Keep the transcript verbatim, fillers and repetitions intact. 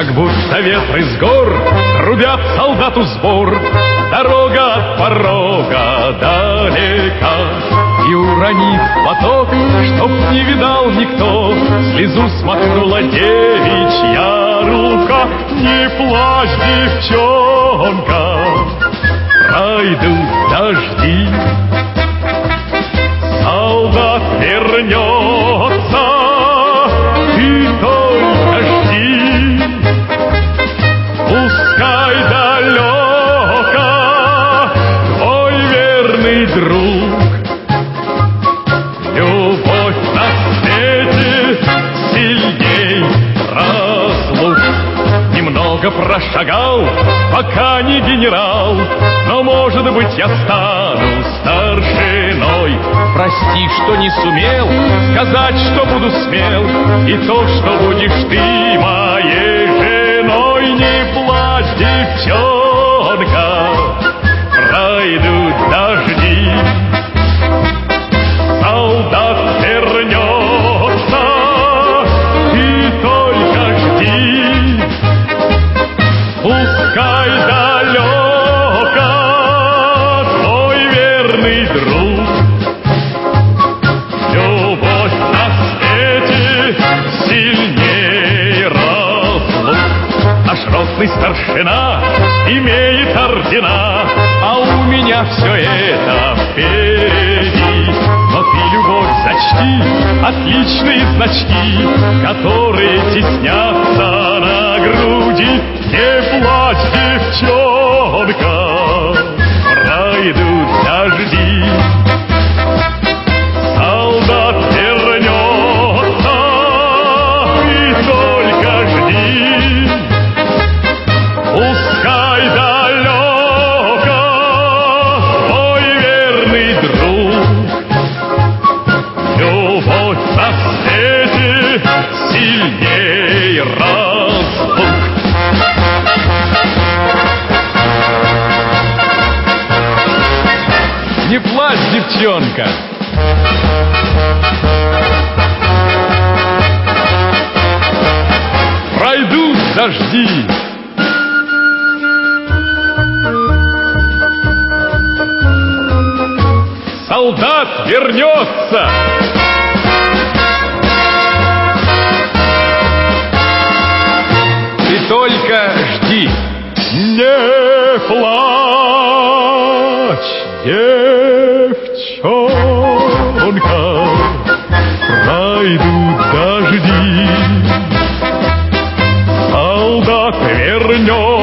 Как будто ветры с гор трубят солдату сбор. Дорога от порога далека, и, уронив платок, чтоб не видал никто, слезу смахнула девичья рука. Не плачь, девчонка, пройдут дожди, солдат вернется, ты только жди. Пускай далеко твой верный друг, любовь на свете сильней разлук. Немного прошагал, пока не генерал, но, может быть, я стану старшиной. Прости, что не сумел сказать, что буду смел, и то, что будешь ты моей женой. Не плачь, девчонка, пройдут дожди, солдат вернется, ты только жди. Пускай далеко твой верный друг, любовь на свете сильней разлук. Наш ротный старшина имеет ордена, а у меня все это впереди. Но ты, любовь, зачти отличные значки, которые теснятся на груди. Не плачь, девчонка, пройдут дожди, солдат вернется, ты только жди. Пускай далеко твой верный друг, любовь на свете сильней разлук. Не плачь, девчонка, пройдут дожди, солдат вернется. Ты только жди. Не плачь, девчонка, пройдут дожди, солдат вернется.